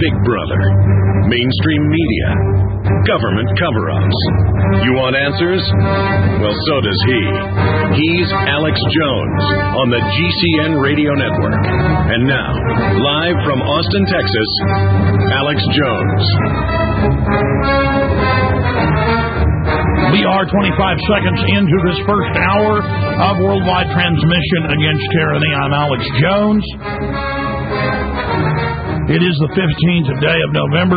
Big Brother, mainstream media, government cover-ups. You want answers? Well, so does he. He's Alex Jones on the GCN Radio Network. And now, live from Austin, Texas, Alex Jones. We are 25 seconds into this first hour of worldwide transmission against tyranny. I'm Alex Jones. It is the 15th day of November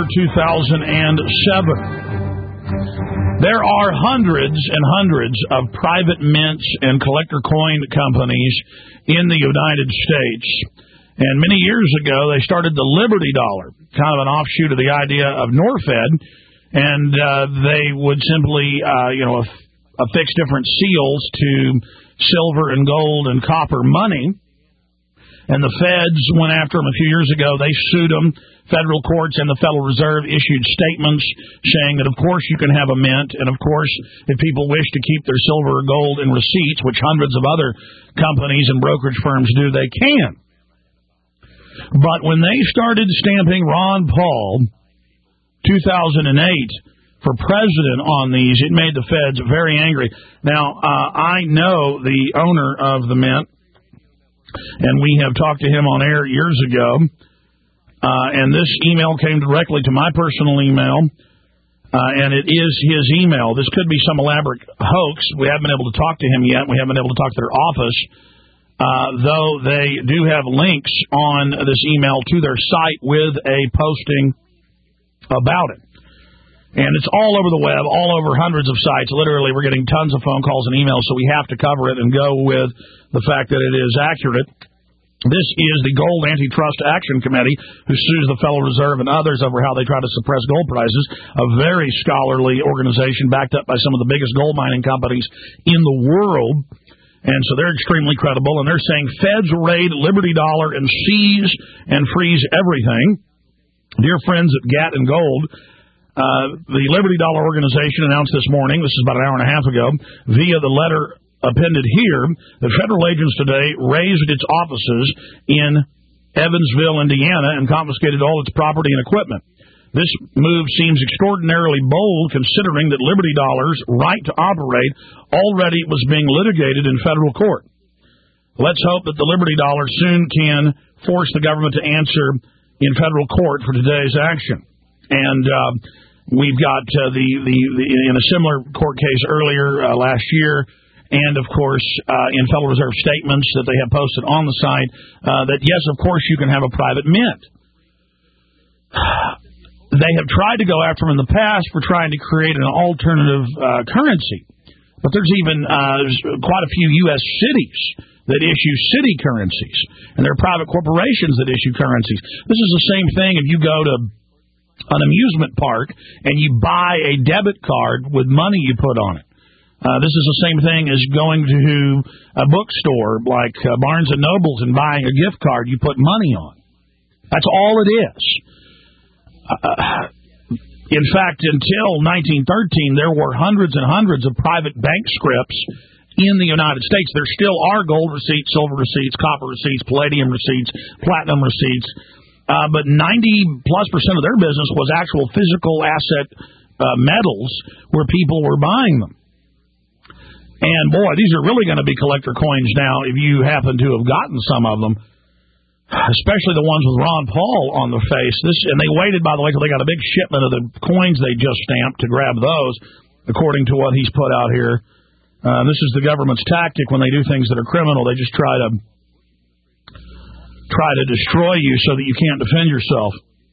2007. There are hundreds and hundreds of private mints and collector coin companies in the United States. And many years ago, they started the Liberty Dollar, kind of an offshoot of the idea of Norfed. And they would simply, affix different seals to silver and gold and copper money. And the feds went after them a few years ago. They sued them. Federal courts and the Federal Reserve issued statements saying that, of course, you can have a mint. And, of course, if people wish to keep their silver or gold in receipts, which hundreds of other companies and brokerage firms do, they can. But when they started stamping Ron Paul 2008 for president on these, it made the feds very angry. Now, I know the owner of the mint, and we have talked to him on air years ago, and this email came directly to my personal email, and it is his email. This could be some elaborate hoax. We haven't been able to talk to him yet. We haven't been able to talk to their office, though they do have links on this email to their site with a posting about it. And it's all over the web, all over hundreds of sites. Literally, we're getting tons of phone calls and emails, so we have to cover it and go with the fact that it is accurate. This is the Gold Antitrust Action Committee, who sues the Federal Reserve and others over how they try to suppress gold prices, a very scholarly organization backed up by some of the biggest gold mining companies in the world. And so they're extremely credible, and they're saying feds raid Liberty Dollar and seize and freeze everything. Dear friends at Gat and Gold, the Liberty Dollar organization announced this morning, this is about an hour and a half ago, via the letter appended here, that federal agents today raised its offices in Evansville, Indiana, and confiscated all its property and equipment. This move seems extraordinarily bold, considering that Liberty Dollar's right to operate already was being litigated in federal court. Let's hope that the Liberty Dollar soon can force the government to answer in federal court for today's action. And we've got in a similar court case earlier last year, and, of course, in Federal Reserve statements that they have posted on the site, that, yes, of course, you can have a private mint. They have tried to go after them in the past for trying to create an alternative currency. But there's even quite a few U.S. cities that issue city currencies, and there are private corporations that issue currencies. This is the same thing if you go to an amusement park and you buy a debit card with money you put on it. This is the same thing as going to a bookstore like Barnes & Noble's and buying a gift card you put money on. That's all it is. In fact, until 1913, there were hundreds and hundreds of private bank scripts in the United States. There still are gold receipts, silver receipts, copper receipts, palladium receipts, platinum receipts, but 90+% of their business was actual physical asset metals where people were buying them. And, boy, these are really going to be collector coins now if you happen to have gotten some of them, especially the ones with Ron Paul on the face. And they waited, by the way, till they got a big shipment of the coins they just stamped to grab those, according to what he's put out here. This is the government's tactic when they do things that are criminal. They just try to destroy you so that you can't defend yourself.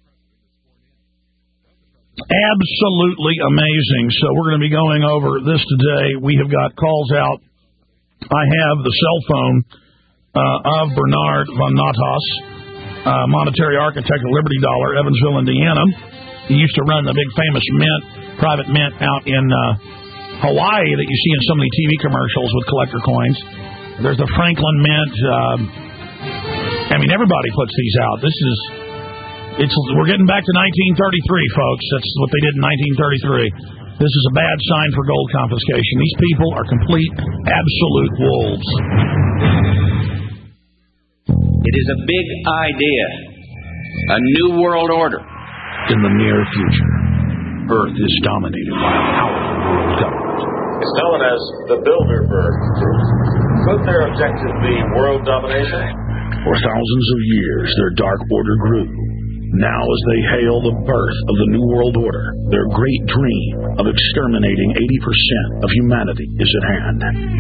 Absolutely amazing. So we're going to be going over this today. We have got calls out. I have the cell phone of Bernard von Natas, monetary architect of Liberty Dollar, Evansville, Indiana. He used to run the big famous private mint out in Hawaii that you see in so many TV commercials with collector coins. There's the Franklin Mint. Everybody puts these out. We're getting back to 1933, folks. That's what they did in 1933. This is a bad sign for gold confiscation. These people are complete, absolute wolves. It is a big idea, a new world order. in the near future, Earth is dominated by a powerful world government. It's known as the Bilderberg Group. Could their objective be world domination? For thousands of years, their dark order grew. Now, as they hail the birth of the New World Order, their great dream of exterminating 80% of humanity is at hand.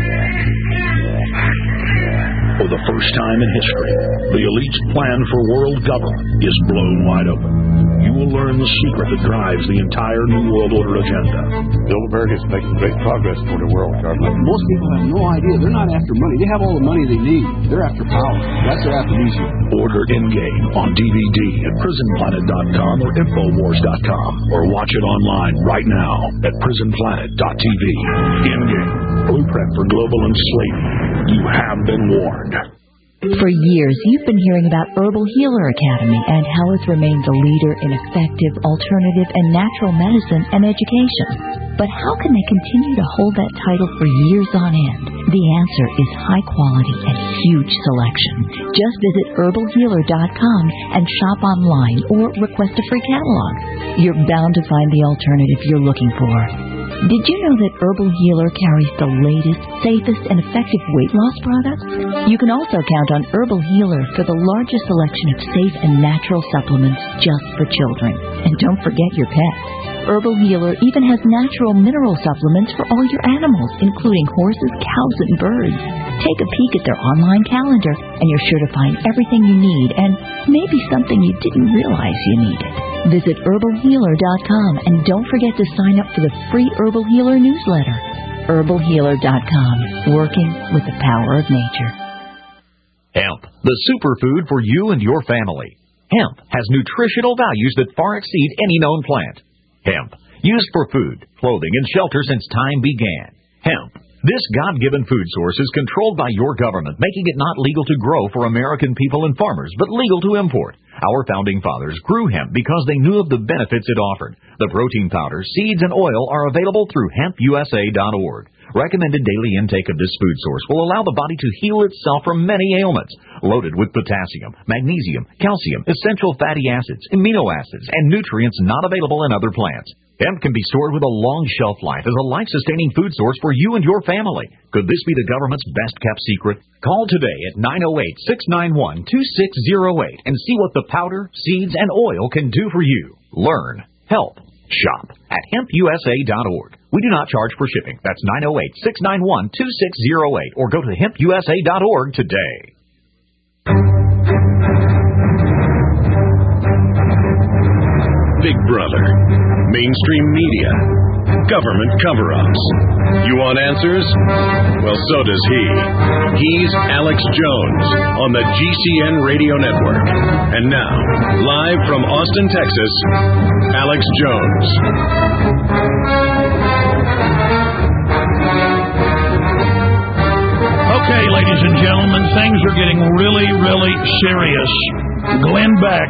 For the first time in history, the elite's plan for world government is blown wide open. You will learn the secret that drives the entire New World Order agenda. Bilderberg is making great progress toward a world government. Most people have no idea. They're not after money. They have all the money they need. They're after power. That's their amnesia. Order Endgame on DVD at prisonplanet.com or Infowars.com, or watch it online right now at prisonplanet.tv. Endgame, blueprint for global enslavement. You have been warned. For years, you've been hearing about Herbal Healer Academy and how it's remained the leader in effective, alternative, and natural medicine and education. But how can they continue to hold that title for years on end? The answer is high quality and huge selection. Just visit herbalhealer.com and shop online or request a free catalog. You're bound to find the alternative you're looking for. Did you know that Herbal Healer carries the latest, safest, and effective weight loss products? You can also count on Herbal Healer for the largest selection of safe and natural supplements just for children. And don't forget your pets. Herbal Healer even has natural mineral supplements for all your animals, including horses, cows, and birds. Take a peek at their online calendar, and you're sure to find everything you need, and maybe something you didn't realize you needed. Visit herbalhealer.com, and don't forget to sign up for the free Herbal Healer newsletter. herbalhealer.com, working with the power of nature. Hemp, the superfood for you and your family. Hemp has nutritional values that far exceed any known plant. Hemp, used for food, clothing, and shelter since time began. Hemp. This God-given food source is controlled by your government, making it not legal to grow for American people and farmers, but legal to import. Our founding fathers grew hemp because they knew of the benefits it offered. The protein powders, seeds, and oil are available through hempusa.org. Recommended daily intake of this food source will allow the body to heal itself from many ailments. Loaded with potassium, magnesium, calcium, essential fatty acids, amino acids, and nutrients not available in other plants. Hemp can be stored with a long shelf life as a life-sustaining food source for you and your family. Could this be the government's best-kept secret? Call today at 908-691-2608 and see what the powder, seeds, and oil can do for you. Learn, help, shop at hempusa.org. We do not charge for shipping. That's 908-691-2608 or go to hempusa.org today. Big Brother, mainstream media, government cover-ups. You want answers? Well, so does he. He's Alex Jones on the GCN Radio Network. And now, live from Austin, Texas, Alex Jones. Okay, ladies and gentlemen, things are getting really, really serious. Glenn Beck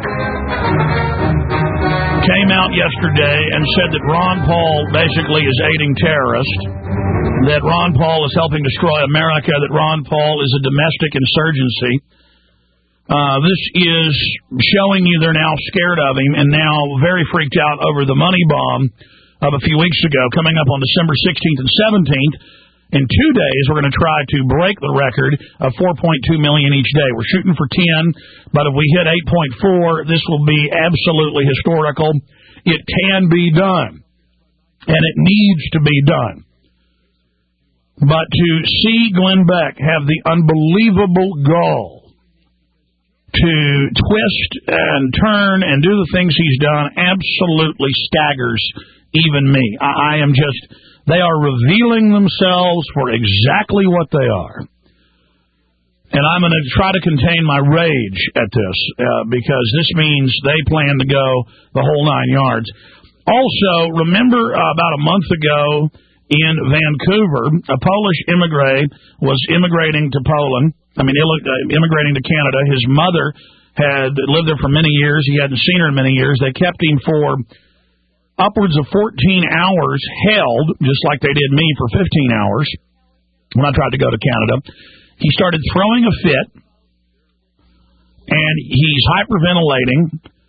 came out yesterday and said that Ron Paul basically is aiding terrorists, that Ron Paul is helping destroy America, that Ron Paul is a domestic insurgency. This is showing you they're now scared of him and now very freaked out over the money bomb of a few weeks ago, coming up on December 16th and 17th. In 2 days, we're going to try to break the record of 4.2 million each day. We're shooting for 10, but if we hit 8.4, this will be absolutely historical. It can be done, and it needs to be done. But to see Glenn Beck have the unbelievable gall to twist and turn and do the things he's done absolutely staggers even me. I am just... They are revealing themselves for exactly what they are. And I'm going to try to contain my rage at this because this means they plan to go the whole 9 yards. Also, remember about a month ago in Vancouver, a Polish immigrant was immigrating to Poland. Immigrating to Canada. His mother had lived there for many years. He hadn't seen her in many years. They kept him for upwards of 14 hours held, just like they did me for 15 hours when I tried to go to Canada. He started throwing a fit, and he's hyperventilating,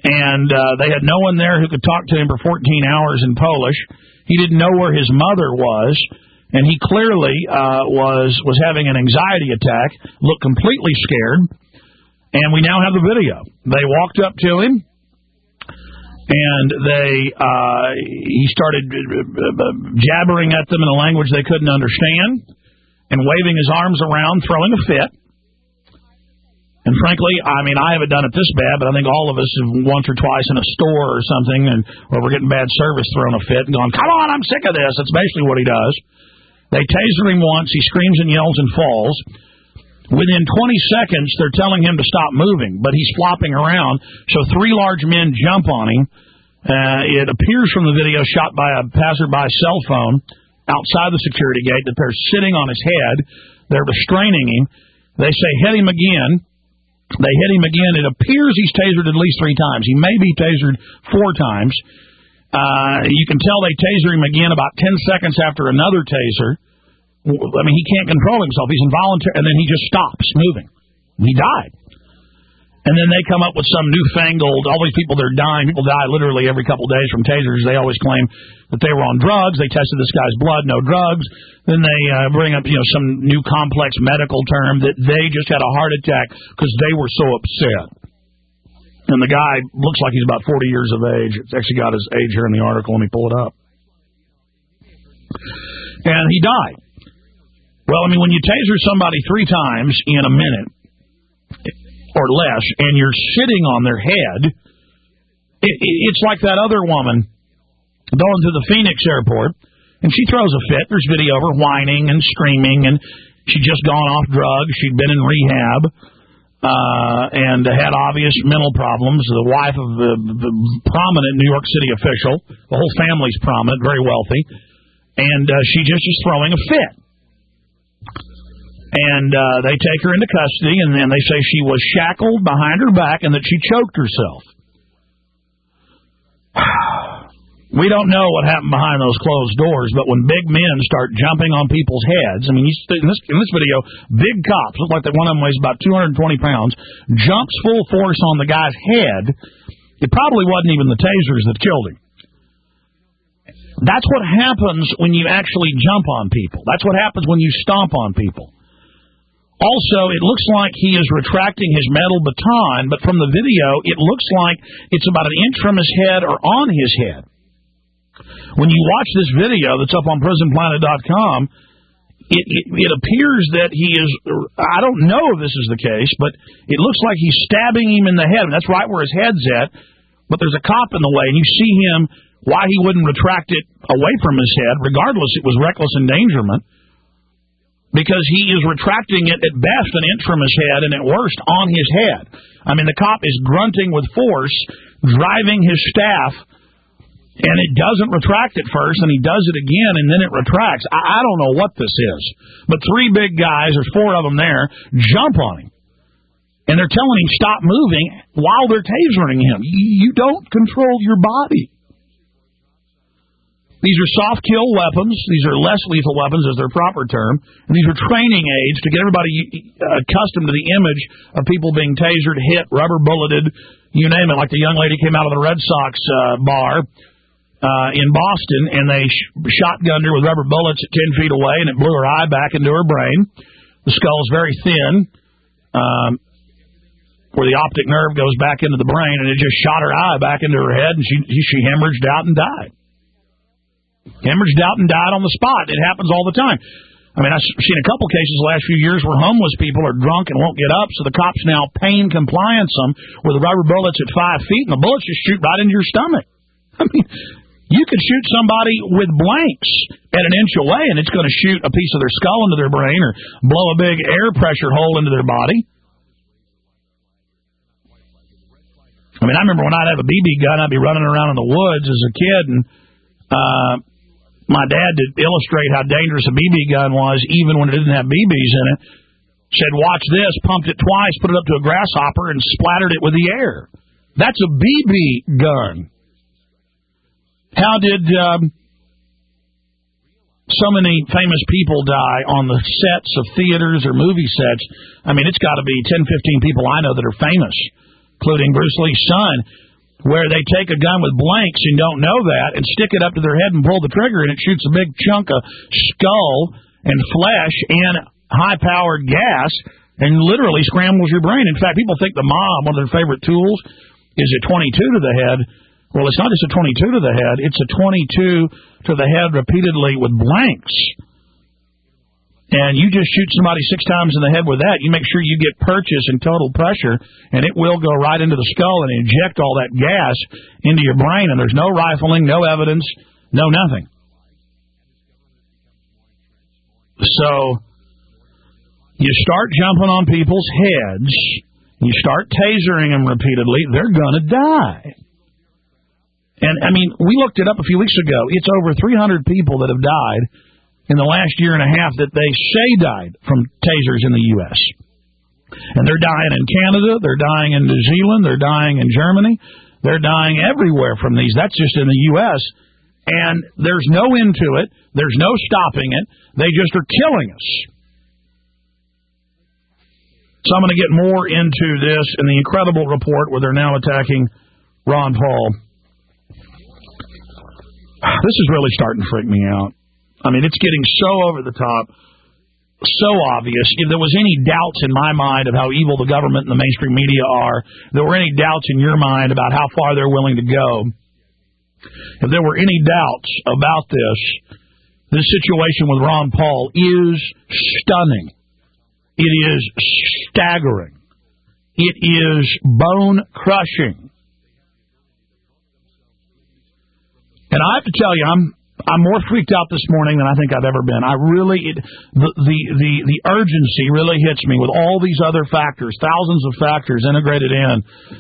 And they had no one there who could talk to him for 14 hours in Polish. He didn't know where his mother was, and he clearly was having an anxiety attack, looked completely scared, and we now have the video. They walked up to him, and he started jabbering at them in a language they couldn't understand, and waving his arms around, throwing a fit. And frankly, I mean, I haven't done it this bad, but I think all of us have once or twice in a store or something, or we're getting bad service, thrown a fit and gone, come on, I'm sick of this. That's basically what he does. They taser him once. He screams and yells and falls. Within 20 seconds, they're telling him to stop moving, but he's flopping around. So 3 large men jump on him. It appears from the video shot by a passerby's cell phone outside the security gate that they're sitting on his head. They're restraining him. They say, hit him again. They hit him again. It appears he's tasered at least 3 times. He may be tasered 4 times. You can tell they taser him again about 10 seconds after another taser. I mean, he can't control himself. He's involuntary, and then he just stops moving. He died. And then they come up with some newfangled, all these people that are dying, people die literally every couple of days from tasers. They always claim that they were on drugs. They tested this guy's blood, no drugs. Then they bring up, some new complex medical term that they just had a heart attack because they were so upset. And the guy looks like he's about 40 years of age. It's actually got his age here in the article. Let me pull it up. And he died. Well, I mean, when you taser somebody 3 times in a minute or less, and you're sitting on their head, it's like that other woman going to the Phoenix airport, and she throws a fit. There's video of her whining and screaming, and she'd just gone off drugs. She'd been in rehab and had obvious mental problems. The wife of the prominent New York City official. The whole family's prominent, very wealthy. And she just is throwing a fit. And they take her into custody, and then they say she was shackled behind her back and that she choked herself. We don't know what happened behind those closed doors, but when big men start jumping on people's heads, I mean, in this video, big cops, look like one of them weighs about 220 pounds, jumps full force on the guy's head. It probably wasn't even the tasers that killed him. That's what happens when you actually jump on people. That's what happens when you stomp on people. Also, it looks like he is retracting his metal baton, but from the video, it looks like it's about an inch from his head or on his head. When you watch this video that's up on PrisonPlanet.com, it appears that he is, I don't know if this is the case, but it looks like he's stabbing him in the head, and that's right where his head's at, but there's a cop in the way, and you see him, why he wouldn't retract it away from his head, regardless it was reckless endangerment, because he is retracting it at best an inch from his head and at worst on his head. I mean, the cop is grunting with force, driving his staff, and it doesn't retract at first, and he does it again, and then it retracts. I don't know what this is. But 3 big guys, there's 4 of them there, jump on him. And they're telling him stop moving while they're tasering him. You don't control your body. These are soft kill weapons. These are less lethal weapons, as their proper term. And these are training aids to get everybody accustomed to the image of people being tasered, hit, rubber bulleted, you name it. Like the young lady came out of the Red Sox bar in Boston, and they shotgunned her with rubber bullets at 10 feet away, and it blew her eye back into her brain. The skull's very thin, where the optic nerve goes back into the brain, and it just shot her eye back into her head, and she hemorrhaged out and died. Hemorrhaged out and died on the spot. It happens all the time. I mean, I've seen a couple cases the last few years where homeless people are drunk and won't get up, so the cops now pain compliance them with the rubber bullets at 5 feet, and the bullets just shoot right into your stomach. I mean, you could shoot somebody with blanks at an inch away, and it's going to shoot a piece of their skull into their brain or blow a big air pressure hole into their body. I mean, I remember when I'd have a BB gun, I'd be running around in the woods as a kid, and my dad, to illustrate how dangerous a BB gun was, even when it didn't have BBs in it, said, watch this, pumped it twice, put it up to a grasshopper, and splattered it with the air. That's a BB gun. How did so many famous people die on the sets of theaters or movie sets? I mean, it's got to be 10, 15 people I know that are famous, including Bruce Lee's son. where they take a gun with blanks and don't know that and stick it up to their head and pull the trigger and it shoots a big chunk of skull and flesh and high-powered gas and literally scrambles your brain. In fact, people think the mob, one of their favorite tools, is a 22 to the head. Well, it's not just a 22 to the head. It's a 22 to the head repeatedly with blanks. And you just shoot somebody 6 times in the head with that, you make sure you get purchase and total pressure, and it will go right into the skull and inject all that gas into your brain, and there's no rifling, no evidence, no nothing. So you start jumping on people's heads, you start tasering them repeatedly, they're going to die. And, I mean, we looked it up a few weeks ago. It's over 300 people that have died in the last year and a half that they say died from tasers in the U.S. And they're dying in Canada, they're dying in New Zealand, they're dying in Germany, they're dying everywhere from these. That's just in the U.S. And there's no end to it, there's no stopping it, they just are killing us. So I'm going to get more into this in the incredible report where they're now attacking Ron Paul. This is really starting to freak me out. I mean, it's getting so over the top, so obvious. If there was any doubts in my mind of how evil the government and the mainstream media are, if there were any doubts in your mind about how far they're willing to go, if there were any doubts about this situation with Ron Paul is stunning. It is staggering. It is bone-crushing. And I have to tell you, I'm more freaked out this morning than I think I've ever been. The urgency really hits me with all these other factors, thousands of factors integrated in.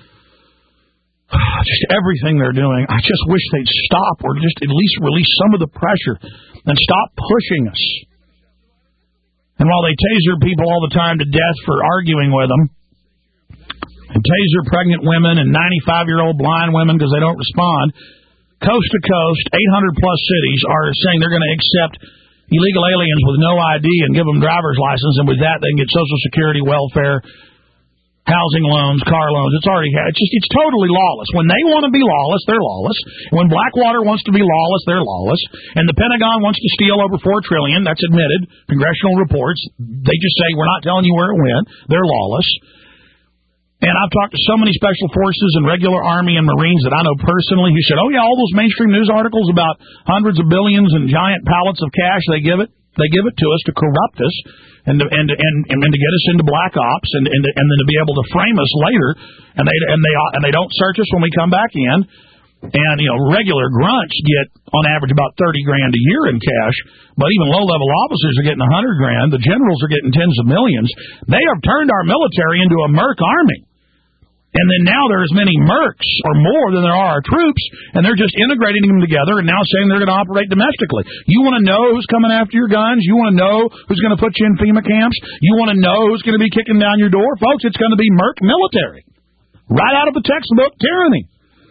Just everything they're doing. I just wish they'd stop or just at least release some of the pressure and stop pushing us. And while they taser people all the time to death for arguing with them, and taser pregnant women and 95-year-old blind women because they don't respond, coast to coast, 800-plus cities are saying they're going to accept illegal aliens with no ID and give them driver's license, and with that they can get Social Security, welfare, housing loans, car loans. It's totally lawless. When they want to be lawless, they're lawless. When Blackwater wants to be lawless, they're lawless. And the Pentagon wants to steal over $4 trillion. That's admitted. Congressional reports. They just say, we're not telling you where it went. They're lawless. And I've talked to so many special forces and regular Army and Marines that I know personally who said, oh, yeah, all those mainstream news articles about hundreds of billions and giant pallets of cash, they give it to us to corrupt us and to get us into black ops and then to be able to frame us later. And they don't search us when we come back in. And, regular grunts get, on average, about $30,000 a year in cash. But even low-level officers are getting $100,000. The generals are getting tens of millions. They have turned our military into a merc army. And then now there are as many mercs or more than there are our troops, and they're just integrating them together and now saying they're going to operate domestically. You want to know who's coming after your guns? You want to know who's going to put you in FEMA camps? You want to know who's going to be kicking down your door? Folks, it's going to be merc military. Right out of the textbook tyranny.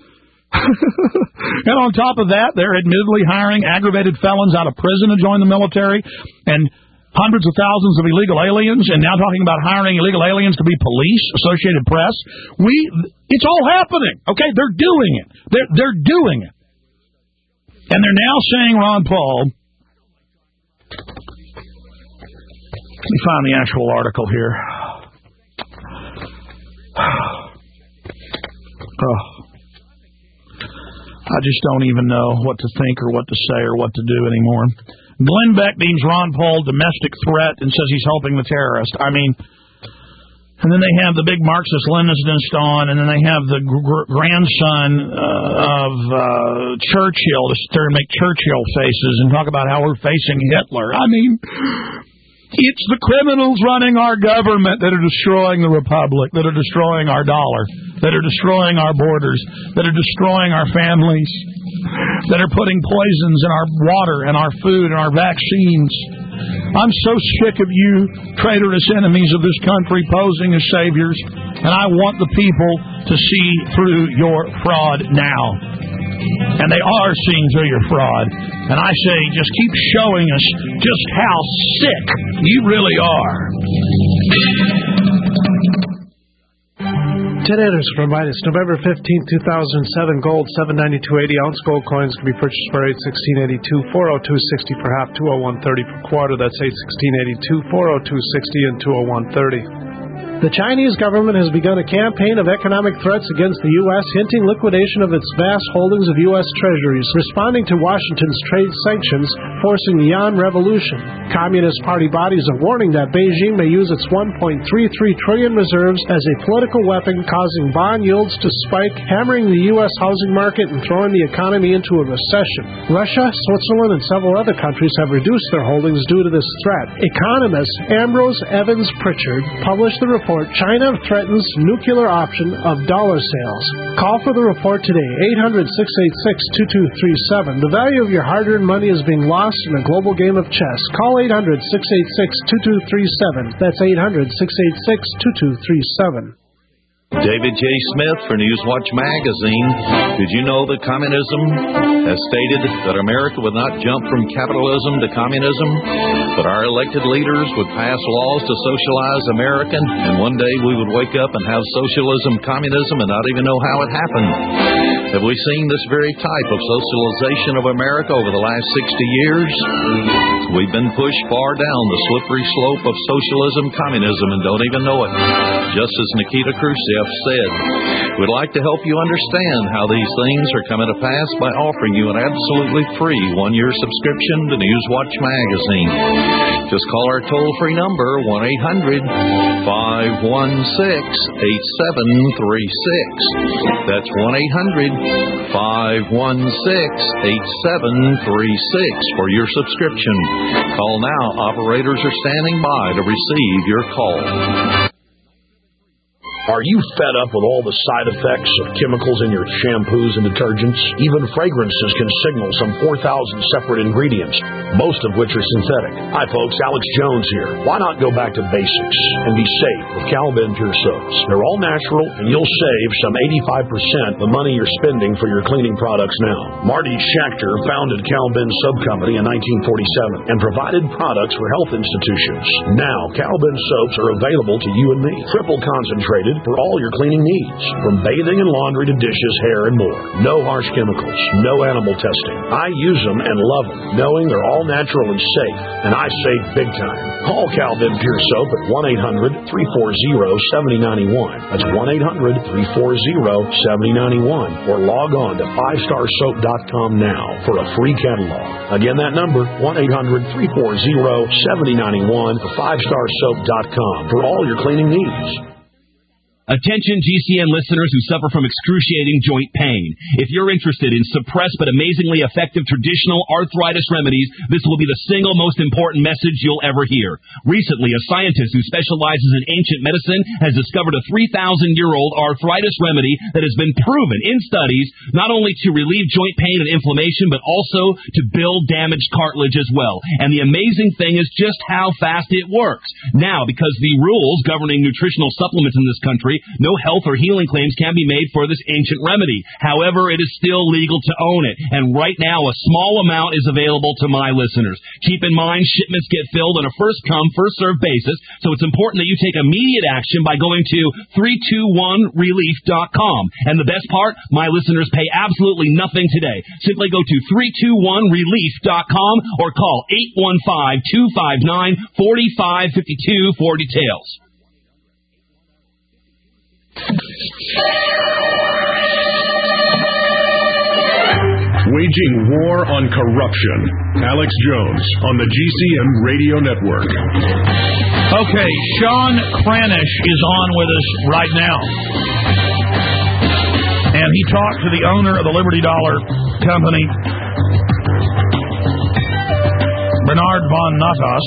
And on top of that, they're admittedly hiring aggravated felons out of prison to join the military, and hundreds of thousands of illegal aliens, and now talking about hiring illegal aliens to be police, Associated Press. It's all happening. Okay, they're doing it. They're doing it. And they're now saying, Ron Paul, let me find the actual article here. I just don't even know what to think or what to say or what to do anymore. Glenn Beck deems Ron Paul domestic threat and says he's helping the terrorist. I mean, and then they have the big Marxist-Leninist on, and then they have the grandson of Churchill to sit there and make Churchill faces and talk about how we're facing Hitler. I mean, it's the criminals running our government that are destroying the republic, that are destroying our dollar, that are destroying our borders, that are destroying our families, that are putting poisons in our water and our food and our vaccines. I'm so sick of you, traitorous enemies of this country, posing as saviors, and I want the people to see through your fraud now. And they are seeing through your fraud. And I say, just keep showing us just how sick you really are. 10 answers from Midas. November 15, 2007. Gold, $792.80. Ounce gold coins can be purchased for $816.82, $402.60 per half, $201.30 per quarter. That's $816.82, $402.60, and $201.30. The Chinese government has begun a campaign of economic threats against the U.S., hinting liquidation of its vast holdings of U.S. treasuries, responding to Washington's trade sanctions, forcing the yuan revolution. Communist Party bodies are warning that Beijing may use its $1.33 trillion reserves as a political weapon, causing bond yields to spike, hammering the U.S. housing market and throwing the economy into a recession. Russia, Switzerland, and several other countries have reduced their holdings due to this threat. Economist Ambrose Evans Pritchard published the report, China Threatens Nuclear Option of Dollar Sales. Call for the report today, 800-686-2237. The value of your hard-earned money is being lost in a global game of chess. Call 800-686-2237. That's 800-686-2237. David J. Smith for Newswatch Magazine. Did you know that communism has stated that America would not jump from capitalism to communism, but our elected leaders would pass laws to socialize America, and one day we would wake up and have socialism, communism, and not even know how it happened? Have we seen this very type of socialization of America over the last 60 years? We've been pushed far down the slippery slope of socialism, communism, and don't even know it. Just as Nikita Khrushchev said, we'd like to help you understand how these things are coming to pass by offering you an absolutely free one-year subscription to Newswatch Magazine. Just call our toll-free number, 1-800-516-8736. That's 1-800-516-8736 for your subscription. Call now. Operators are standing by to receive your call. Are you fed up with all the side effects of chemicals in your shampoos and detergents? Even fragrances can signal some 4,000 separate ingredients, most of which are synthetic. Hi folks, Alex Jones here. Why not go back to basics and be safe with Cal-Ben Pure Soaps? They're all natural, and you'll save some 85% the money you're spending for your cleaning products now. Marty Schachter founded Cal-Ben Soap Company in 1947 and provided products for health institutions. Now, Cal-Ben soaps are available to you and me, triple concentrated for all your cleaning needs, from bathing and laundry to dishes, hair, and more. No harsh chemicals, no animal testing. I use them and love them, knowing they're all natural and safe, and I save big time. Call Cal-Ben Pure Soap at 1-800-340-7091. That's 1-800-340-7091, or log on to 5starsoap.com now for a free catalog. Again, that number, 1-800-340-7091, or 5starsoap.com for all your cleaning needs. Attention GCN listeners who suffer from excruciating joint pain. If you're interested in suppressed but amazingly effective traditional arthritis remedies, this will be the single most important message you'll ever hear. Recently, a scientist who specializes in ancient medicine has discovered a 3,000-year-old arthritis remedy that has been proven in studies not only to relieve joint pain and inflammation, but also to build damaged cartilage as well. And the amazing thing is just how fast it works. Now, because the rules governing nutritional supplements in this country, no health or healing claims can be made for this ancient remedy. However, it is still legal to own it. And right now, a small amount is available to my listeners. Keep in mind, shipments get filled on a first-come, first-served basis, so it's important that you take immediate action by going to 321relief.com. And the best part, my listeners pay absolutely nothing today. Simply go to 321relief.com or call 815-259-4552 for details. Waging war on corruption. Alex Jones on the GCN Radio Network. Okay, Sean Cranish is on with us right now. And he talked to the owner of the Liberty Dollar Company, Bernard von Natas.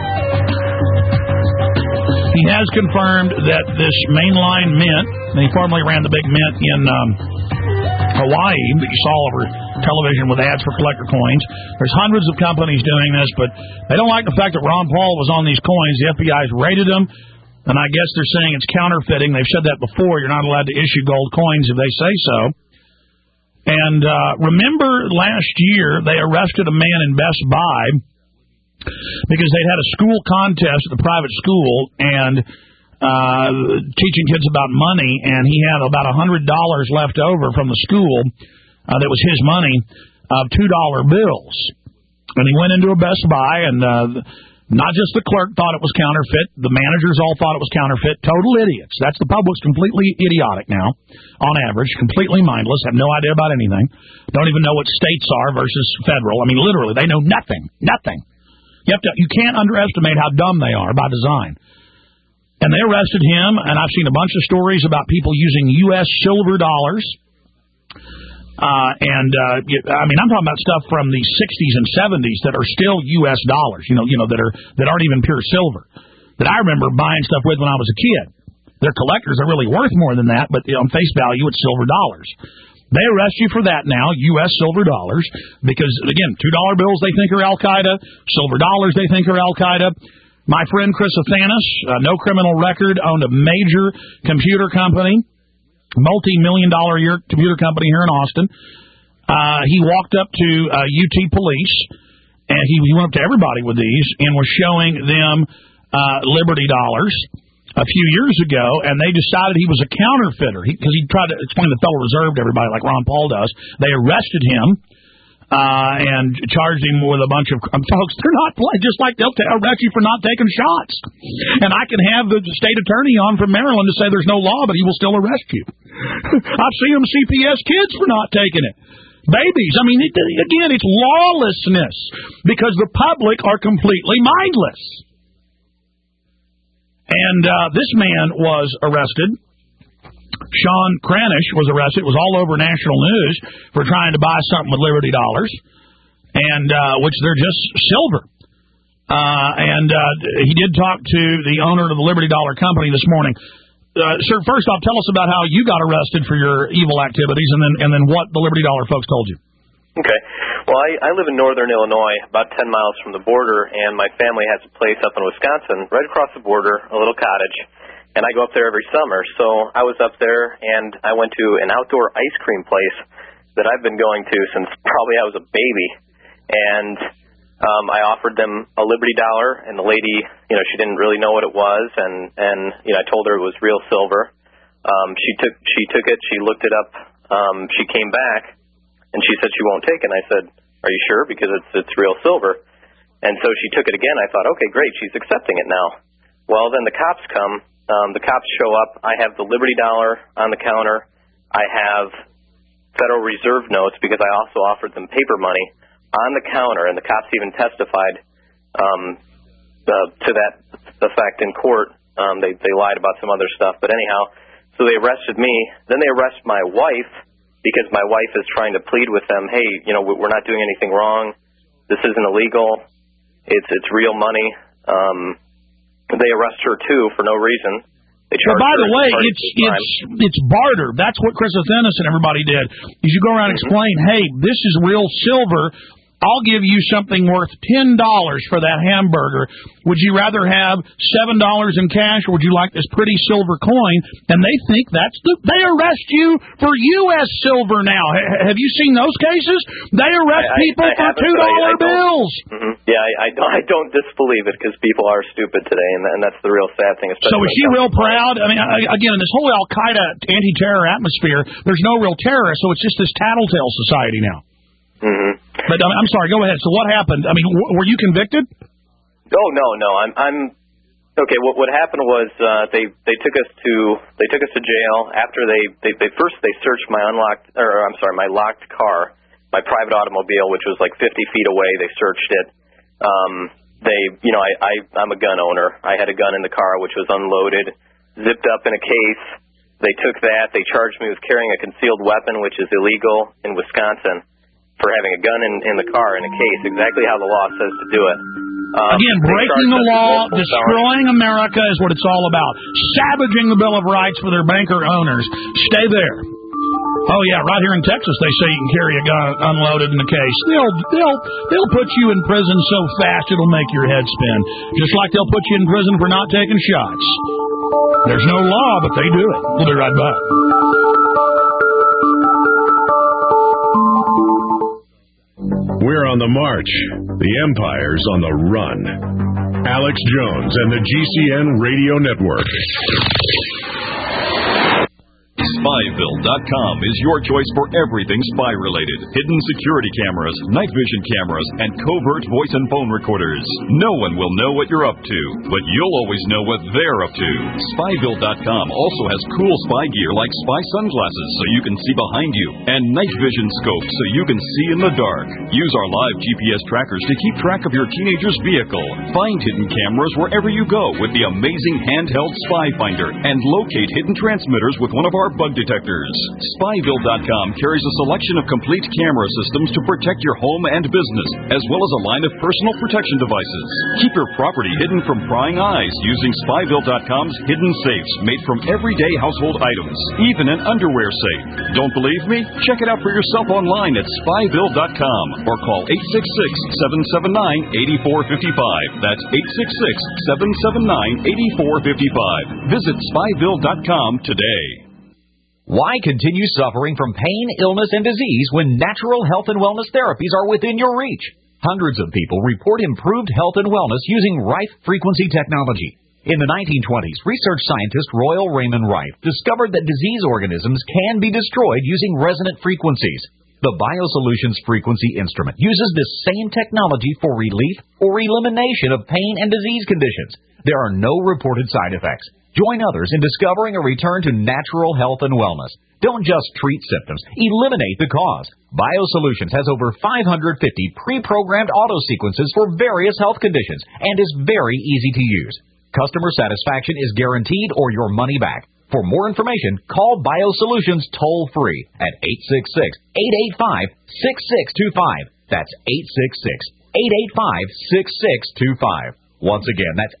He has confirmed that this mainline mint, he formerly ran the big mint in Hawaii that you saw over television with ads for collector coins. There's hundreds of companies doing this, but they don't like the fact that Ron Paul was on these coins. The FBI's raided them, and I guess they're saying it's counterfeiting. They've said that before. You're not allowed to issue gold coins if they say so. And remember last year they arrested a man in Best Buy because they'd had a school contest at the private school, and teaching kids about money, and he had about $100 left over from the school that was his money of $2 bills. And he went into a Best Buy, and not just the clerk thought it was counterfeit. The managers all thought it was counterfeit. Total idiots. That's the public's completely idiotic now, on average, completely mindless, have no idea about anything, don't even know what states are versus federal. I mean, literally, they know nothing. Nothing. You can't underestimate how dumb they are by design. And they arrested him, and I've seen a bunch of stories about people using U.S. silver dollars. I mean, I'm talking about stuff from the 60s and 70s that are still U.S. dollars, that aren't even pure silver, that I remember buying stuff with when I was a kid. They're collectors, are really worth more than that, but on face value, it's silver dollars. They arrest you for that now, U.S. silver dollars, because, again, $2 bills they think are Al-Qaeda, silver dollars they think are Al-Qaeda. My friend Chris Athanas, no criminal record, owned a major computer company, multi-million-dollar a year computer company here in Austin. He walked up to UT police, and he went up to everybody with these and was showing them Liberty dollars a few years ago, and they decided he was a counterfeiter because he tried to explain the Federal Reserve to everybody like Ron Paul does. They arrested him and charged him with a bunch of folks. They're not playing, just like they'll arrest you for not taking shots. And I can have the state attorney on from Maryland to say there's no law, but he will still arrest you. I've seen them CPS kids for not taking it. Babies. I mean, again, it's lawlessness because the public are completely mindless. And this man was arrested. Sean Cranish was arrested. It was all over national news for trying to buy something with Liberty dollars, and which they're just silver. He did talk to the owner of the Liberty Dollar Company this morning. Sir, first off, tell us about how you got arrested for your evil activities, and then what the Liberty Dollar folks told you. Okay. Well, I live in northern Illinois, about 10 miles from the border, and my family has a place up in Wisconsin, right across the border, a little cottage. And I go up there every summer. So I was up there, and I went to an outdoor ice cream place that I've been going to since probably I was a baby. And I offered them a Liberty dollar, and the lady, she didn't really know what it was, and I told her it was real silver. She took it, she looked it up, she came back, and she said she won't take it. And I said, "Are you sure? Because it's real silver." And so she took it again. I thought, okay, great, she's accepting it now. Well, then the cops come. The cops show up. I have the Liberty dollar on the counter. I have Federal Reserve notes because I also offered them paper money on the counter, and the cops even testified to that effect in court. They lied about some other stuff. But anyhow, so they arrested me. Then they arrest my wife because my wife is trying to plead with them, hey, we're not doing anything wrong. This isn't illegal. It's real money. They arrest her, too, for no reason. Well, by the way, it's barter. That's what Chris Athanas and everybody did. Is you go around and explain, hey, this is real silver. I'll give you something worth $10 for that hamburger. Would you rather have $7 in cash, or would you like this pretty silver coin? And they think they arrest you for U.S. silver now. Have you seen those cases? They arrest people for $2 bills. Mm-hmm. Yeah, I don't disbelieve it because people are stupid today, and that's the real sad thing. So is she real proud? I mean, again, in this whole Al-Qaeda anti-terror atmosphere, there's no real terrorists, so it's just this tattletale society now. Mm-hmm. But I'm sorry. Go ahead. So what happened? I mean, were you convicted? Oh no. I'm okay. What happened was they took us to jail after they searched my my locked car, my private automobile, which was like 50 feet away. They searched it. I'm a gun owner. I had a gun in the car, which was unloaded, zipped up in a case. They took that. They charged me with carrying a concealed weapon, which is illegal in Wisconsin, for having a gun in the car in a case, exactly how the law says to do it. Again, breaking the law, destroying America is what it's all about. Savaging the Bill of Rights for their banker owners. Stay there. Oh yeah, right here in Texas, they say you can carry a gun unloaded in a case. They'll put you in prison so fast it'll make your head spin. Just like they'll put you in prison for not taking shots. There's no law, but they do it. We'll be right back. We're on the march. The Empire's on the run. Alex Jones and the GCN Radio Network. Spyville.com is your choice for everything spy-related. Hidden security cameras, night vision cameras, and covert voice and phone recorders. No one will know what you're up to, but you'll always know what they're up to. Spyville.com also has cool spy gear like spy sunglasses so you can see behind you, and night vision scopes so you can see in the dark. Use our live GPS trackers to keep track of your teenager's vehicle. Find hidden cameras wherever you go with the amazing handheld Spy Finder, and locate hidden transmitters with one of our bug detectors. Spyville.com carries a selection of complete camera systems to protect your home and business, as well as a line of personal protection devices. Keep your property hidden from prying eyes using Spyville.com's hidden safes made from everyday household items, even an underwear safe. Don't believe me? Check it out for yourself online at Spyville.com or call 866-779-8455. That's 866-779-8455. Visit Spyville.com today. Why continue suffering from pain, illness, and disease when natural health and wellness therapies are within your reach? Hundreds of people report improved health and wellness using Rife frequency technology. In the 1920s, research scientist Royal Raymond Rife discovered that disease organisms can be destroyed using resonant frequencies. The BioSolutions frequency instrument uses this same technology for relief or elimination of pain and disease conditions. There are no reported side effects. Join others in discovering a return to natural health and wellness. Don't just treat symptoms, eliminate the cause. BioSolutions has over 550 pre-programmed auto sequences for various health conditions and is very easy to use. Customer satisfaction is guaranteed or your money back. For more information, call BioSolutions toll-free at 866-885-6625. That's 866-885-6625. Once again, that's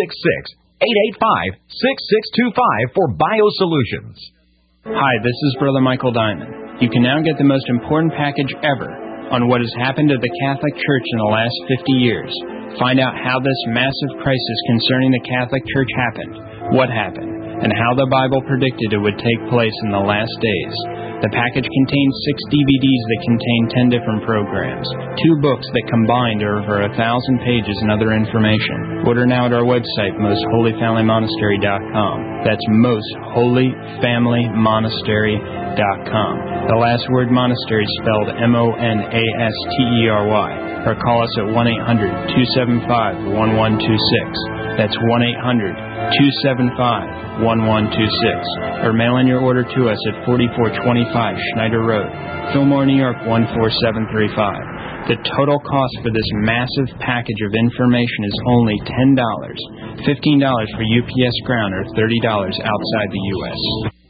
866-885-6625 for BioSolutions. Hi, this is Brother Michael Diamond. You can now get the most important package ever on what has happened to the Catholic Church in the last 50 years. Find out how this massive crisis concerning the Catholic Church happened, what happened, and how the Bible predicted it would take place in the last days. The package contains 6 DVDs that contain 10 different programs, 2 books that combined are over 1,000 pages and other information. Order now at our website, mostholyfamilymonastery.com. That's mostholyfamilymonastery.com. The last word monastery is spelled MONASTERY. Or call us at 1-800-275-1126. That's 1-800-275-1126. Or mail in your order to us at 4425 Schneider Road, Fillmore, New York 14735. The total cost for this massive package of information is only $10, $15 for UPS Ground, or $30 outside the U.S.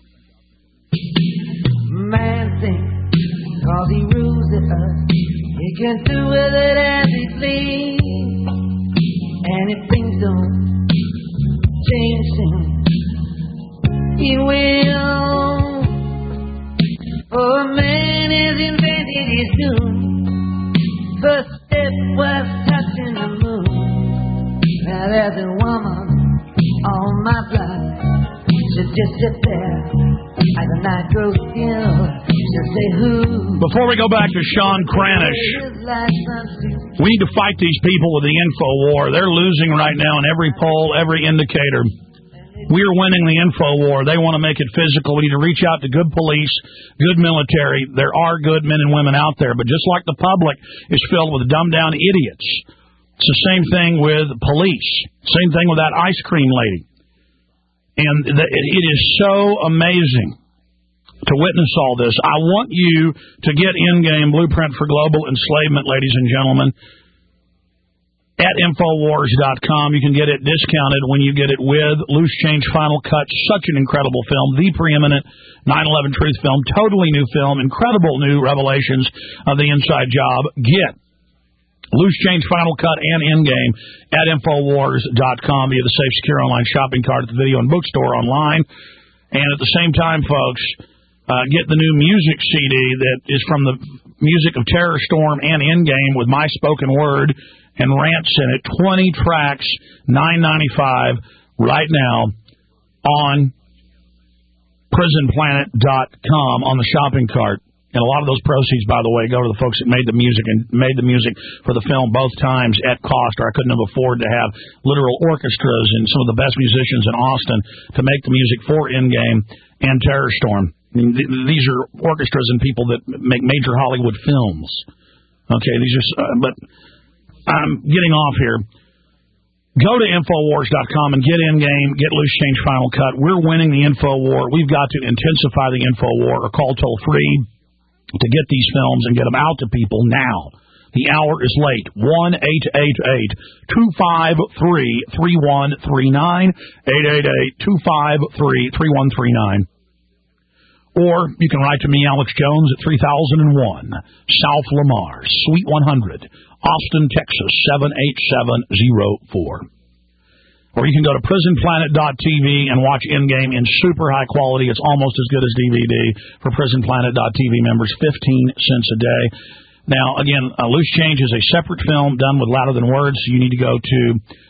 Man thinks, 'cause he rules the earth, he can do with it as he please. And if things don't change him, he will. For man has invented his doom. First step was touching the moon. Now there's a woman on my blood. She'll just sit there as the night grows still. She'll say who. Before we go back to Sean Cranish, we need to fight these people with the info war. They're losing right now in every poll, every indicator. We are winning the info war. They want to make it physical. We need to reach out to good police, good military. There are good men and women out there, but just like the public is filled with dumbed-down idiots, it's the same thing with police. Same thing with that ice cream lady. And it is so amazing to witness all this. I want you to get In-Game Blueprint for Global Enslavement, ladies and gentlemen, at Infowars.com. You can get it discounted when you get it with Loose Change Final Cut. Such an incredible film. The preeminent 9/11 truth film. Totally new film. Incredible new revelations of the inside job. Get Loose Change Final Cut and In-Game at Infowars.com via the safe, secure online shopping cart at the video and bookstore online. And at the same time, folks, get the new music CD that is from the music of Terror Storm and In-Game with my spoken word and rants in it. 20 tracks, $9.95 right now on prisonplanet.com on the shopping cart. And a lot of those proceeds, by the way, go to the folks that made the music for the film both times at cost, or I couldn't have afforded to have literal orchestras and some of the best musicians in Austin to make the music for Endgame and Terror Storm. I mean, these are orchestras and people that make major Hollywood films. Okay, these are, but I'm getting off here. Go to Infowars.com and get Endgame, get Loose Change Final Cut. We're winning the info war. We've got to intensify the info war, or call toll-free to get these films and get them out to people now. The hour is late. 1-888-253-3139, 888-253-3139. Or you can write to me, Alex Jones, at 3001 South Lamar, Suite 100, Austin, Texas, 78704. Or you can go to prisonplanet.tv and watch Endgame in super high quality. It's almost as good as DVD for prisonplanet.tv members, 15 cents a day. Now, again, Loose Change is a separate film done with Louder Than Words, so you need to go to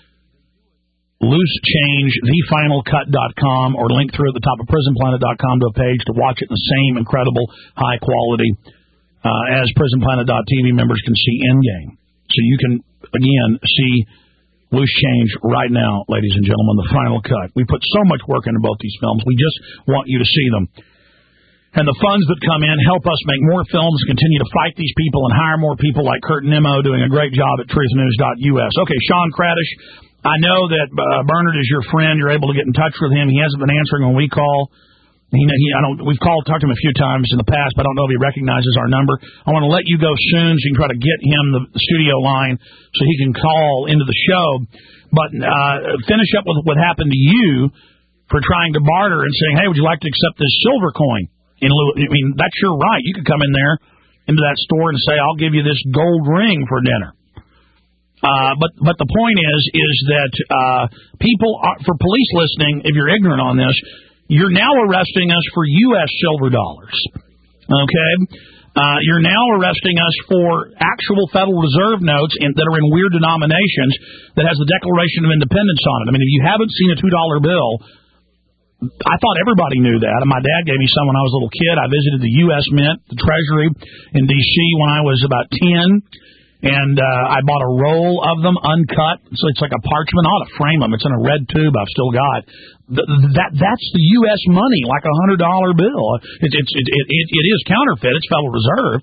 loosechange.thefinalcut.com or link through at the top of prisonplanet.com to a page to watch it in the same incredible high quality as prisonplanet.tv members can see Endgame. So you can, again, see Loose Change right now, ladies and gentlemen, the final cut. We put so much work into both these films. We just want you to see them. And the funds that come in help us make more films, continue to fight these people, and hire more people like Kurt Nimmo doing a great job at truthnews.us. Okay, Sean Kradish, I know that Bernard is your friend. You're able to get in touch with him. He hasn't been answering when we call. We've talked to him a few times in the past, but I don't know if he recognizes our number. I want to let you go soon so you can try to get him the studio line so he can call into the show. But finish up with what happened to you for trying to barter and saying, hey, would you like to accept this silver coin? I mean, that's your right. You could come in there into that store and say, I'll give you this gold ring for dinner. But the point is that people, for police listening, if you're ignorant on this, you're now arresting us for U.S. silver dollars, okay? You're now arresting us for actual Federal Reserve notes that are in weird denominations that has the Declaration of Independence on it. I mean, if you haven't seen a $2 bill, I thought everybody knew that. And my dad gave me some when I was a little kid. I visited the U.S. Mint, the Treasury in D.C. when I was about 10. And I bought a roll of them uncut, so it's like a parchment. I ought to frame them. It's in a red tube I've still got. That's the U.S. money, like a $100 bill. It is counterfeit. It's Federal Reserve,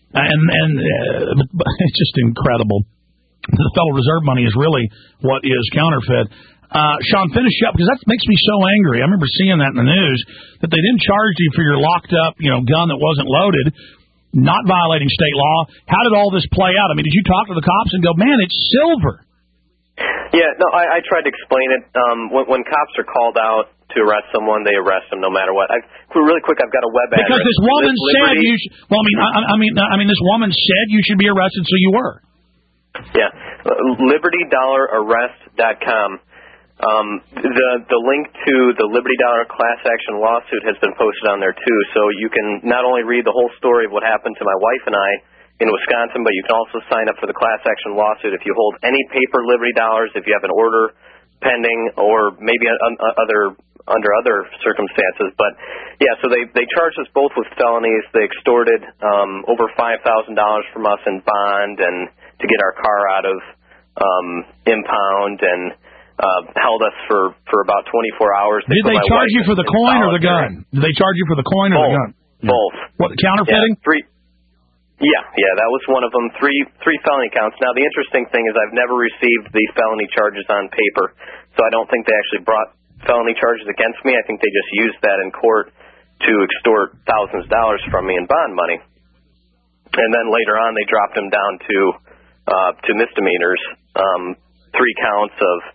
but it's just incredible. The Federal Reserve money is really what is counterfeit. Sean, finish up, because that makes me so angry. I remember seeing that in the news, that they didn't charge you for your locked up, gun that wasn't loaded. Not violating state law. How did all this play out? I mean, did you talk to the cops and go, man, it's silver? Yeah, no, I tried to explain it. When cops are called out to arrest someone, they arrest them no matter what. Really quick, I've got a web address. Because this woman said you should. Well, I mean, this woman said you should be arrested, so you were. Yeah, LibertyDollarArrest.com. The link to the Liberty Dollar class action lawsuit has been posted on there too, so you can not only read the whole story of what happened to my wife and I in Wisconsin, but you can also sign up for the class action lawsuit if you hold any paper Liberty Dollars, if you have an order pending, or maybe under other circumstances. But yeah, so they charged us both with felonies. They extorted over $5,000 from us in bond and to get our car out of impound, and held us for about 24 hours. Did they charge you for the coin or the gun? Did they charge you for the coin or the gun? Both. What, counterfeiting? Yeah, that was one of them. Three felony counts. Now, the interesting thing is I've never received the felony charges on paper, so I don't think they actually brought felony charges against me. I think they just used that in court to extort thousands of dollars from me in bond money. And then later on, they dropped them down to misdemeanors, 4 counts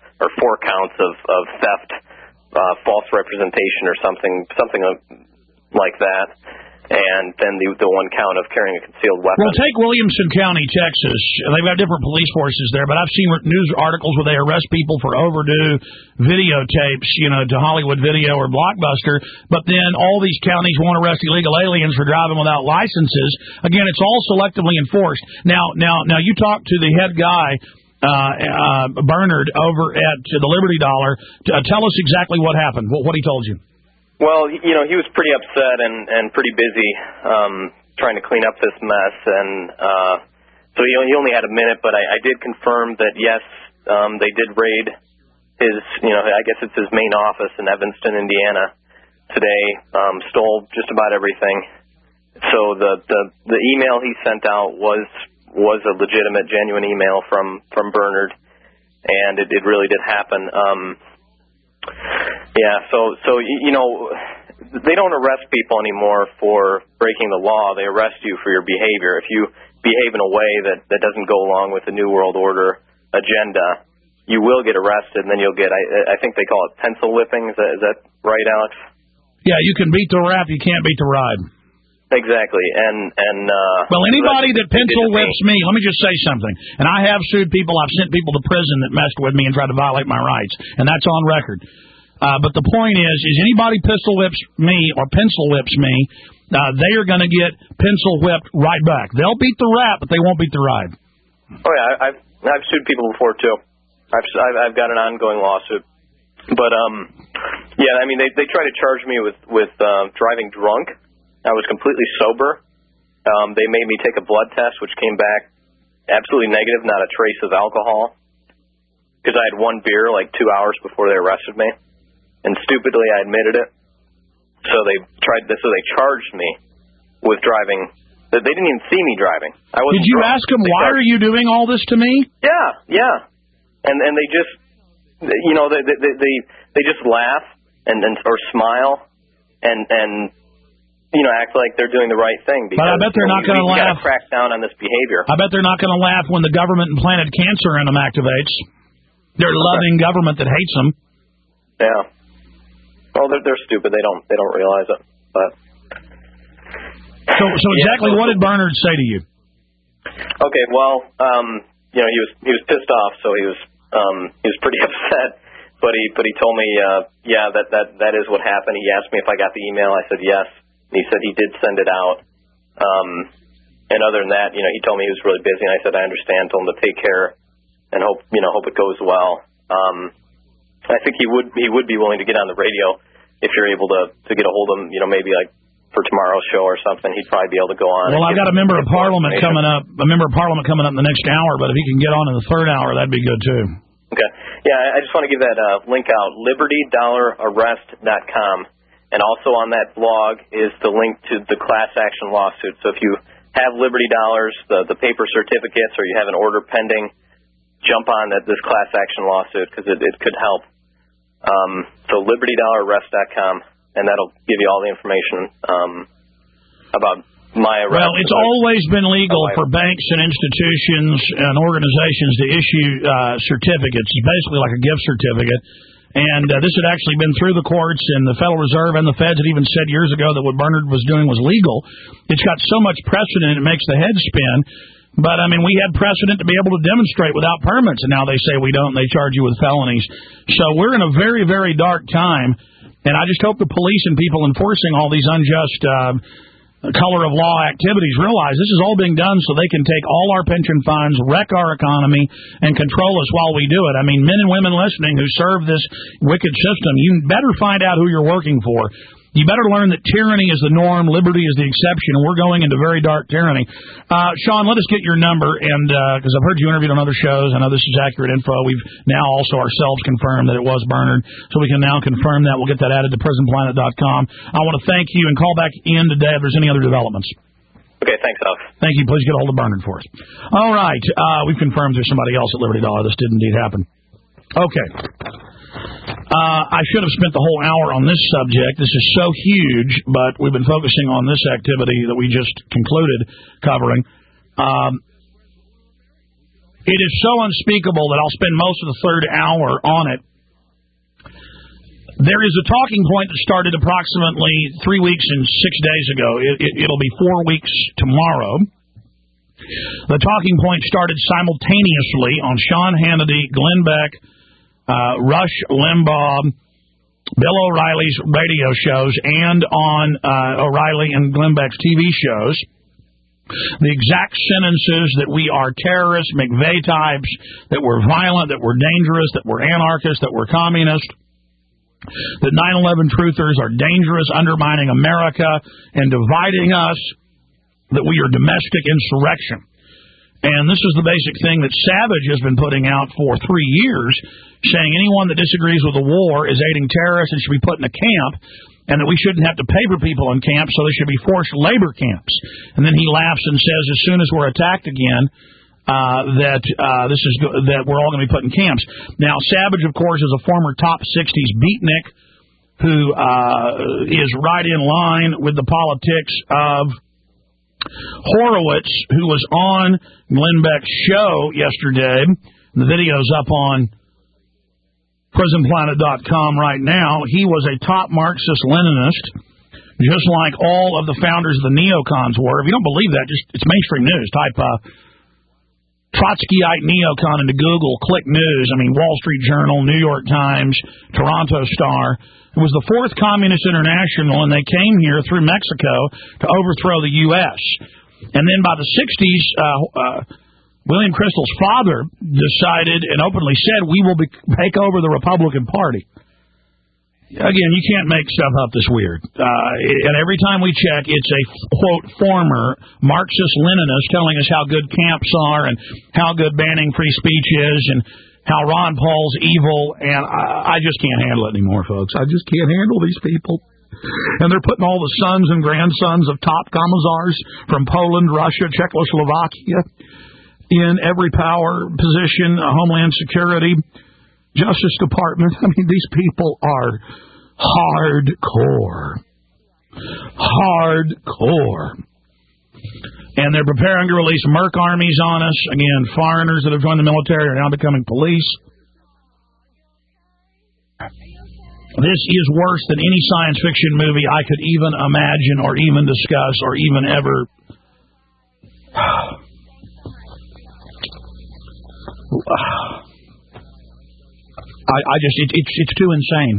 of theft, false representation, or something like that, and then the 1 count of carrying a concealed weapon. Well, take Williamson County, Texas. They've got different police forces there, but I've seen news articles where they arrest people for overdue videotapes, to Hollywood Video or Blockbuster, but then all these counties won't arrest illegal aliens for driving without licenses. Again, it's all selectively enforced. Now, you talk to the head guy, Bernard, over at the Liberty Dollar. Tell us exactly what happened, what he told you. Well, he was pretty upset and pretty busy trying to clean up this mess, and so he only had a minute, but I did confirm that yes, they did raid his, I guess it's his main office in Evanston, Indiana today. Stole just about everything. So the email he sent out was a legitimate, genuine email from Bernard, and it really did happen. So they don't arrest people anymore for breaking the law. They arrest you for your behavior. If you behave in a way that doesn't go along with the New World Order agenda, you will get arrested, and then you'll get, I think they call it pencil whipping. Is that right, Alex? Yeah, you can beat the rap, you can't beat the ride. Exactly, and well, anybody that pencil whips me, let me just say something. And I have sued people. I've sent people to prison that messed with me and tried to violate my rights, and that's on record. But the point is anybody pencil whips me, they are going to get pencil whipped right back. They'll beat the rap, but they won't beat the ride. Oh yeah, I've sued people before too. I've got an ongoing lawsuit. But yeah, I mean they try to charge me with driving drunk. I was completely sober. They made me take a blood test, which came back absolutely negative, not a trace of alcohol, because I had one beer like 2 hours before they arrested me, and stupidly I admitted it. So they charged me with driving. They didn't even see me driving. Did you ask them, why are you doing all this to me? Yeah. And they just, they just laugh and or smile and act like they're doing the right thing. Because, but I bet they're not going to laugh. We got to crack down on this behavior. I bet they're not going to laugh when the government implanted cancer in them activates. Their loving government that hates them. Yeah. Well, they're stupid. They don't realize it. But so exactly what did Bernard say to you? Okay. Well, he was pissed off, so he was pretty upset. But he told me, that is what happened. He asked me if I got the email. I said yes. And he said he did send it out. And other than that, he told me he was really busy, and I said I understand. Told him to take care and hope it goes well. I think he would be willing to get on the radio if you're able to get a hold of him. Maybe like for tomorrow's show or something. He'd probably be able to go on. Well, I've got a member of Parliament coming up. A member of Parliament coming up in the next hour. But if he can get on in the third hour, that'd be good too. Okay. Yeah, I just want to give that link out. LibertyDollarArrest.com. And also on that blog is the link to the class action lawsuit. So if you have Liberty Dollars, the paper certificates, or you have an order pending, jump on this class action lawsuit because it could help. So LibertyDollarArrest.com, and that'll give you all the information about my arrest. Well, it's always been legal for banks and institutions and organizations to issue certificates. It's basically like a gift certificate. And this had actually been through the courts, and the Federal Reserve and the Feds had even said years ago that what Bernard was doing was legal. It's got so much precedent, it makes the head spin. But, I mean, we had precedent to be able to demonstrate without permits, and now they say we don't, and they charge you with felonies. So we're in a very, very dark time, and I just hope the police and people enforcing all these unjust color of law activities realize this is all being done so they can take all our pension funds, wreck our economy, and control us while we do it. I mean, men and women listening who serve this wicked system, you better find out who you're working for. You better learn that tyranny is the norm, liberty is the exception, and we're going into very dark tyranny. Sean, let us get your number, and because I've heard you interviewed on other shows. I know this is accurate info. We've now also ourselves confirmed that it was Bernard, so we can now confirm that. We'll get that added to PrisonPlanet.com. I want to thank you, and call back in today if there's any other developments. Okay, thanks, Alex. Thank you. Please get a hold of Bernard for us. All right. We've confirmed there's somebody else at Liberty Dollar. This did indeed happen. Okay. I should have spent the whole hour on this subject. This is so huge, but we've been focusing on this activity that we just concluded covering. It is so unspeakable that I'll spend most of the third hour on it. There is a talking point that started approximately 3 weeks and 6 days ago. It'll be 4 weeks tomorrow. The talking point started simultaneously on Sean Hannity, Glenn Beck, Rush Limbaugh, Bill O'Reilly's radio shows, and on O'Reilly and Glenn Beck's TV shows. The exact sentences that we are terrorists, McVeigh types, that we're violent, that we're dangerous, that we're anarchists, that we're communists, that 9/11 truthers are dangerous, undermining America and dividing us. that we are domestic insurrection. And this is the basic thing that Savage has been putting out for 3 years, saying anyone that disagrees with the war is aiding terrorists and should be put in a camp, and that we shouldn't have to pay for people in camps, so there should be forced labor camps. And then he laughs and says, as soon as we're attacked again, that we're all going to be put in camps. Now, Savage, of course, is a former top 60s beatnik who is right in line with the politics of Horowitz, who was on Glenn Beck's show yesterday. The video's up on PrisonPlanet.com right now. He was a top Marxist-Leninist, just like all of the founders of the neocons were. If you don't believe that, it's mainstream news. Type Trotskyite neocon into Google, click news. I mean, Wall Street Journal, New York Times, Toronto Star. It was the Fourth Communist International, and they came here through Mexico to overthrow the U.S. And then by the 60s, William Kristol's father decided and openly said, we will take over the Republican Party. Again, you can't make stuff up this weird. And every time we check, it's a, quote, former Marxist-Leninist telling us how good camps are and how good banning free speech is and how Ron Paul's evil. And I just can't handle it anymore, folks. I just can't handle these people. And they're putting all the sons and grandsons of top commissars from Poland, Russia, Czechoslovakia in every power position, Homeland Security, Justice Department. I mean, these people are hardcore. Hardcore. And they're preparing to release merc armies on us. Again, foreigners that have joined the military are now becoming police. This is worse than any science fiction movie I could even imagine or even discuss or even ever. It's too insane.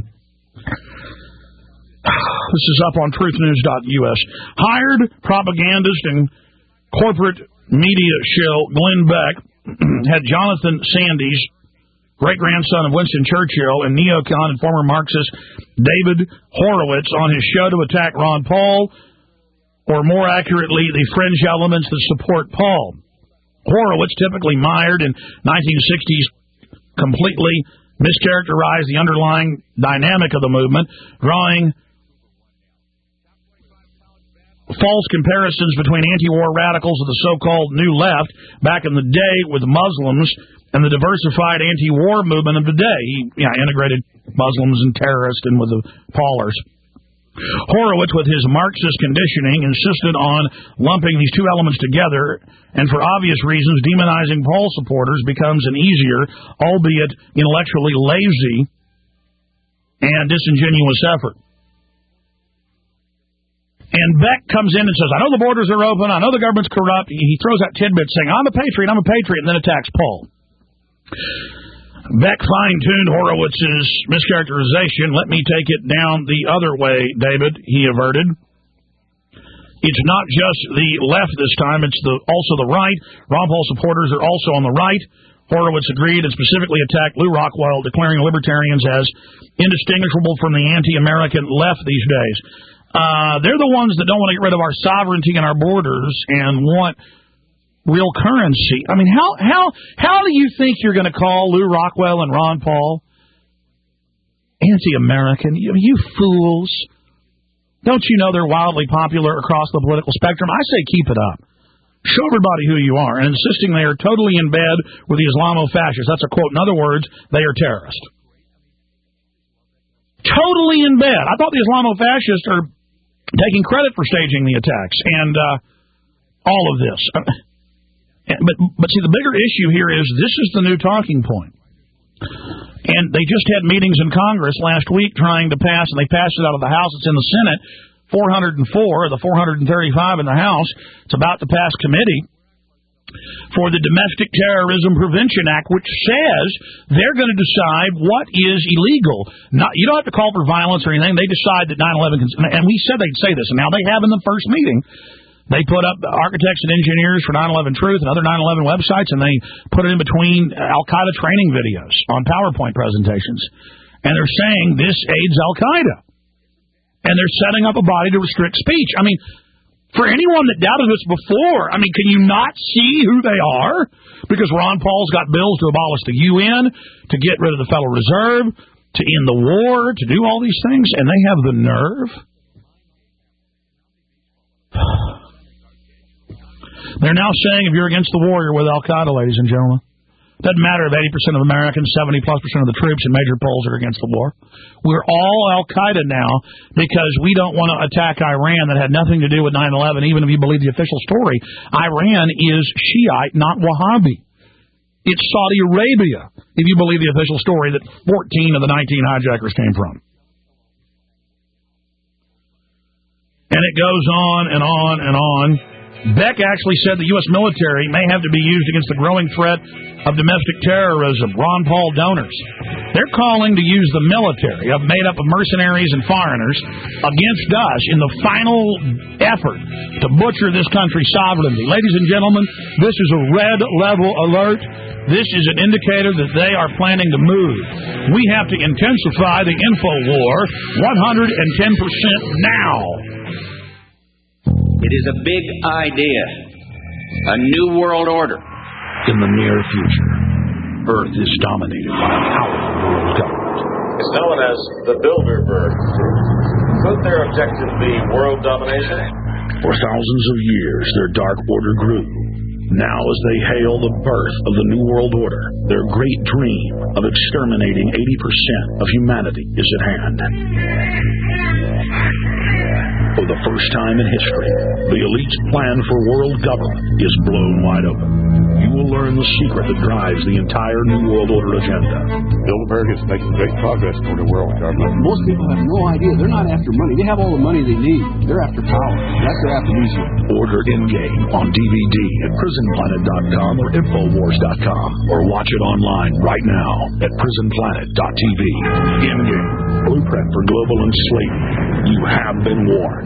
This is up on truthnews.us. Hired propagandist and corporate media shill Glenn Beck had Jonathan Sandys, great-grandson of Winston Churchill, and neocon and former Marxist David Horowitz on his show to attack Ron Paul, or more accurately, the fringe elements that support Paul. Horowitz, typically mired in 1960s, completely mischaracterized the underlying dynamic of the movement, drawing false comparisons between anti-war radicals of the so-called New Left back in the day with Muslims and the diversified anti-war movement of today. He integrated Muslims and terrorists and with the Paulers. Horowitz, with his Marxist conditioning, insisted on lumping these two elements together, and for obvious reasons, demonizing Paul supporters becomes an easier, albeit intellectually lazy and disingenuous effort. And Beck comes in and says, I know the borders are open, I know the government's corrupt. He throws out tidbits saying, I'm a patriot, and then attacks Paul. Beck fine-tuned Horowitz's mischaracterization. Let me take it down the other way, David, he averted. It's not just the left this time, it's also the right. Ron Paul supporters are also on the right. Horowitz agreed and specifically attacked Lew Rockwell, declaring libertarians as indistinguishable from the anti-American left these days. They're the ones that don't want to get rid of our sovereignty and our borders and want real currency. I mean, how do you think you're going to call Lew Rockwell and Ron Paul anti-American? You fools. Don't you know they're wildly popular across the political spectrum? I say keep it up. Show everybody who you are, and insisting they are totally in bed with the Islamo-fascists. That's a quote. In other words, they are terrorists. Totally in bed. I thought the Islamo-fascists are taking credit for staging the attacks and all of this. But see, the bigger issue here is this is the new talking point. And they just had meetings in Congress last week trying to pass, and they passed it out of the House. It's in the Senate, 404, the 435 in the House. It's about to pass committee for the Domestic Terrorism Prevention Act, which says they're going to decide what is illegal. You don't have to call for violence or anything. They decide that 9/11, and we said they'd say this, and now they have in the first meeting. They put up architects and engineers for 9/11 Truth and other 9/11 websites, and they put it in between Al-Qaeda training videos on PowerPoint presentations. And they're saying this aids Al-Qaeda. And they're setting up a body to restrict speech. I mean, For anyone that doubted this before, I mean, can you not see who they are? Because Ron Paul's got bills to abolish the UN, to get rid of the Federal Reserve, to end the war, to do all these things, and they have the nerve. They're now saying if you're against the war, you're with Al-Qaeda, ladies and gentlemen. Doesn't matter if 80% of Americans, 70+% of the troops in major polls are against the war. We're all Al-Qaeda now because we don't want to attack Iran that had nothing to do with 9/11, even if you believe the official story. Iran is Shiite, not Wahhabi. It's Saudi Arabia, if you believe the official story that 14 of the 19 hijackers came from. And it goes on and on and on. Beck actually said the U.S. military may have to be used against the growing threat of domestic terrorism. Ron Paul donors. They're calling to use the military, made up of mercenaries and foreigners, against us in the final effort to butcher this country's sovereignty. Ladies and gentlemen, this is a red level alert. This is an indicator that they are planning to move. We have to intensify the info war 110% now. It is a big idea, a new world order. In the near future, Earth is dominated by a powerful world government. It's known as the Bilderberg Group. Could their objective be world domination? For thousands of years, their dark order grew. Now, as they hail the birth of the New World Order, their great dream of exterminating 80% of humanity is at hand. For the first time in history, the elite's plan for world government is blown wide open. You will learn the secret that drives the entire New World Order agenda. Bilderberg is making great progress toward a world government. Most people have no idea. They're not after money. They have all the money they need. They're after power. That's their amnesia. Order Endgame on DVD at prisonplanet.com or Infowars.com, or watch it online right now at prisonplanet.tv. Endgame, blueprint for global enslavement. You have been warned.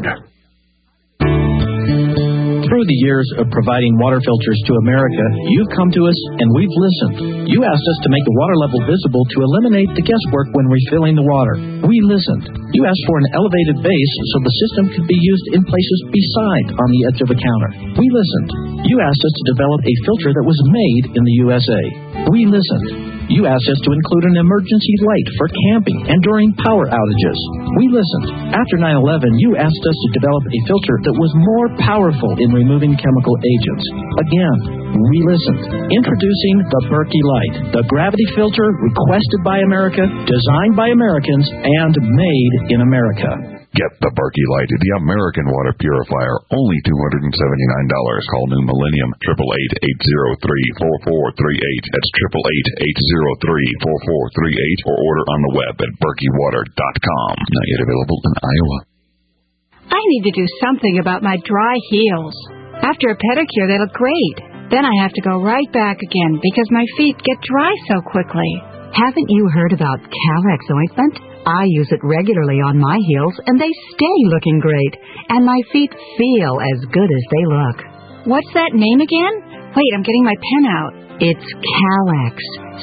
Through the years of providing water filters to America, you've come to us and we've listened. You asked us to make the water level visible to eliminate the guesswork when refilling the water. We listened. You asked for an elevated base so the system could be used in places beside on the edge of a counter. We listened. You asked us to develop a filter that was made in the USA. We listened. You asked us to include an emergency light for camping and during power outages. We listened. After 9/11, you asked us to develop a filter that was more powerful in removing chemical agents. Again, we listened. Introducing the Berkey Light, the gravity filter requested by America, designed by Americans, and made in America. Get the Berkey Light, the American water purifier, only $279. Call New Millennium, 888-803-4438. That's 888-803-4438, or order on the web at berkeywater.com. Not yet available in Iowa. I need to do something about my dry heels. After a pedicure, they look great. Then I have to go right back again because my feet get dry so quickly. Haven't you heard about Calex ointment? I use it regularly on my heels, and they stay looking great. And my feet feel as good as they look. What's that name again? Wait, I'm getting my pen out. It's Calex.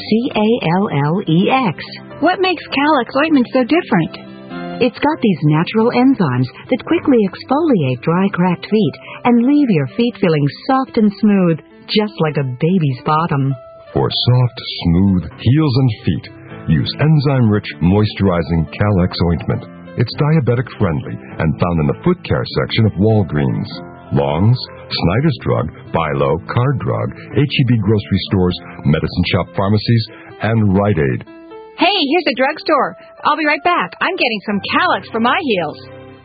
Calex. What makes Calex ointment so different? It's got these natural enzymes that quickly exfoliate dry, cracked feet and leave your feet feeling soft and smooth, just like a baby's bottom. For soft, smooth heels and feet, use enzyme-rich, moisturizing Calex ointment. It's diabetic-friendly and found in the foot care section of Walgreens, Long's, Snyder's Drug, Bilo, Card Drug, H-E-B grocery stores, Medicine Shop pharmacies, and Rite Aid. Hey, here's the drugstore. I'll be right back. I'm getting some Calex for my heels.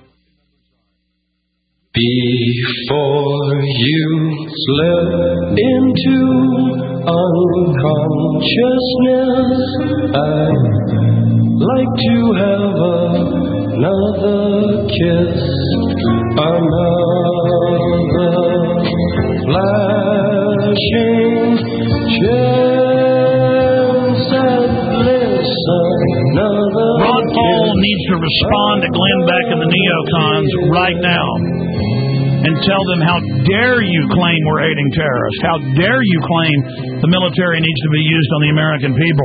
Before you slip into unconsciousness, I'd like to have another kiss, another flashing chance at bliss, another Ron Paul needs to respond to Glenn Beck and the neocons right now and tell them, how dare you claim we're aiding terrorists? How dare you claim the military needs to be used on the American people?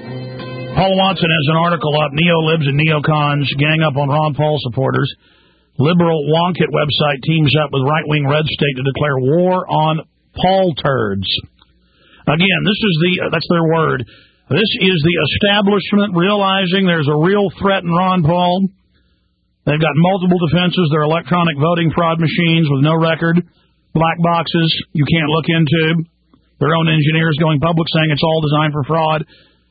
Paul Watson has an article up, Neolibs and Neocons gang up on Ron Paul supporters. Liberal Wonkit website teams up with right-wing red state to declare war on Paul turds. Again, that's their word. This is the establishment realizing there's a real threat in Ron Paul. They've got multiple defenses. They're electronic voting fraud machines with no record, black boxes you can't look into. Their own engineers going public saying it's all designed for fraud.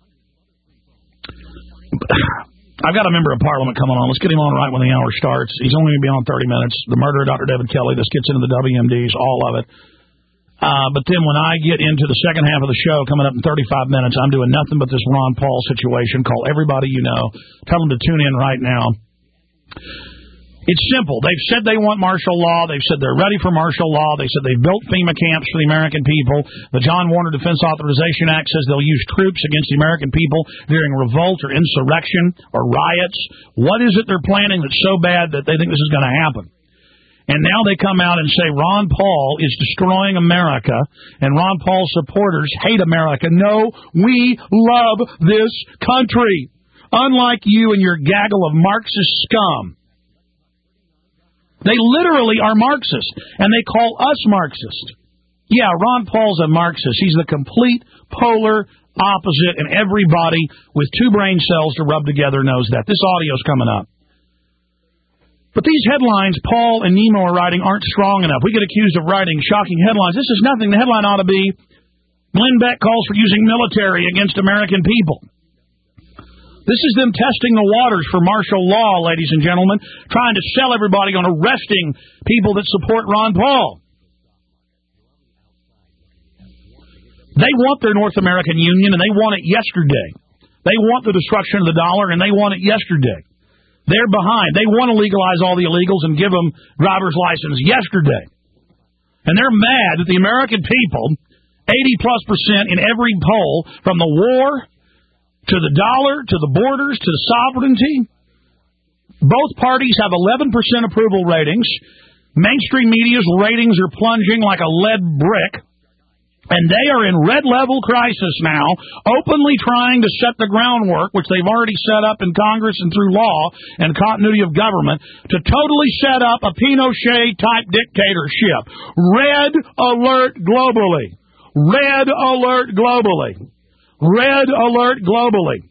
I've got a member of Parliament coming on. Let's get him on right when the hour starts. He's only going to be on 30 minutes. The murder of Dr. David Kelly. This gets into the WMDs, all of it. But then when I get into the second half of the show, coming up in 35 minutes, I'm doing nothing but this Ron Paul situation. Call everybody you know. Tell them to tune in right now. It's simple. They've said they want martial law. They've said they're ready for martial law. They said they've built FEMA camps for the American people. The John Warner Defense Authorization Act says they'll use troops against the American people during revolt or insurrection or riots. What is it they're planning that's so bad that they think this is going to happen? And now they come out and say Ron Paul is destroying America and Ron Paul's supporters hate America. No, we love this country. Unlike you and your gaggle of Marxist scum. They literally are Marxist, and they call us Marxist. Yeah, Ron Paul's a Marxist. He's the complete polar opposite, and everybody with two brain cells to rub together knows that. This audio's coming up. But these headlines Paul and Nemo are writing aren't strong enough. We get accused of writing shocking headlines. This is nothing. The headline ought to be, Glenn Beck calls for using military against American people. This is them testing the waters for martial law, ladies and gentlemen, trying to sell everybody on arresting people that support Ron Paul. They want their North American Union, and they want it yesterday. They want the destruction of the dollar, and they want it yesterday. They're behind. They want to legalize all the illegals and give them driver's license yesterday. And they're mad that the American people, 80+% in every poll, from the war to the dollar, to the borders, to the sovereignty. Both parties have 11% approval ratings. Mainstream media's ratings are plunging like a lead brick. And they are in red level crisis now, openly trying to set the groundwork, which they've already set up in Congress and through law and continuity of government, to totally set up a Pinochet-type dictatorship. Red alert globally. Red alert globally. Red alert globally.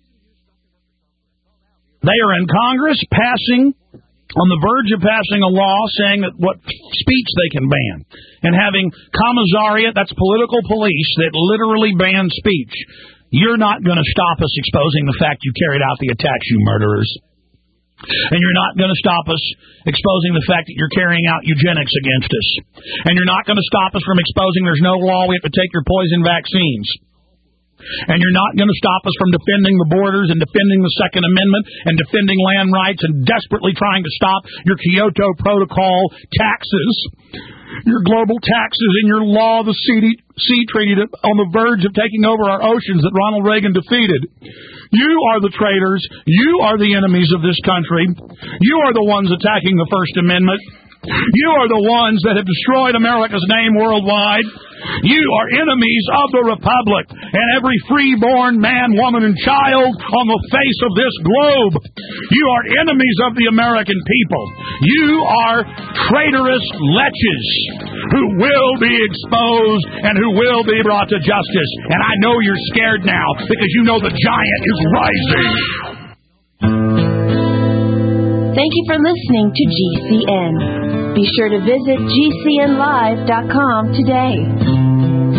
They are in Congress on the verge of passing a law saying that what speech they can ban. And having commissariat, that's political police, that literally ban speech. You're not going to stop us exposing the fact you carried out the attacks, you murderers. And you're not going to stop us exposing the fact that you're carrying out eugenics against us. And you're not going to stop us from exposing there's no law, we have to take your poison vaccines. And you're not going to stop us from defending the borders and defending the Second Amendment and defending land rights and desperately trying to stop your Kyoto Protocol taxes, your global taxes, and your law of the sea treaty on the verge of taking over our oceans that Ronald Reagan defeated. You are the traitors. You are the enemies of this country. You are the ones attacking the First Amendment. You are the ones that have destroyed America's name worldwide. You are enemies of the Republic and every freeborn man, woman, and child on the face of this globe. You are enemies of the American people. You are traitorous leches who will be exposed and who will be brought to justice. And I know you're scared now because you know the giant is rising. Thank you for listening to GCN. Be sure to visit GCNlive.com today.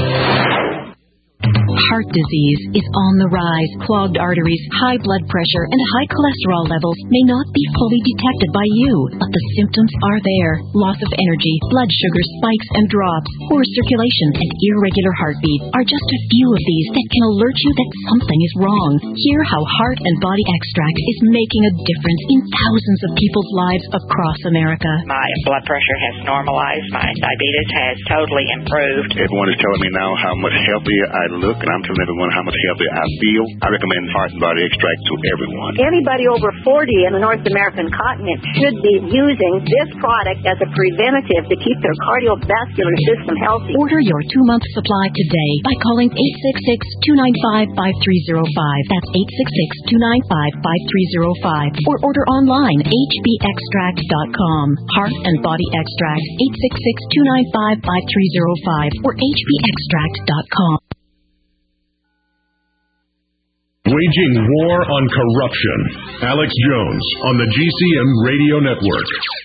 Heart disease is on the rise. Clogged arteries, high blood pressure, and high cholesterol levels may not be fully detected by you, but the symptoms are there. Loss of energy, blood sugar spikes and drops, poor circulation, and irregular heartbeat are just a few of these that can alert you that something is wrong. Hear how Heart and Body Extract is making a difference in thousands of people's lives across America. My blood pressure has normalized. My diabetes has totally improved. Everyone is telling me now how much healthier I look, and I'm I'm telling everyone how much healthier I feel. I recommend Heart and Body Extract to everyone. Anybody over 40 in the North American continent should be using this product as a preventative to keep their cardiovascular system healthy. Order your 2-month supply today by calling 866-295-5305. That's 866-295-5305. Or order online, hbextract.com. Heart and Body Extract, 866-295-5305 or hbextract.com. Waging war on corruption. Alex Jones on the GCN Radio Network.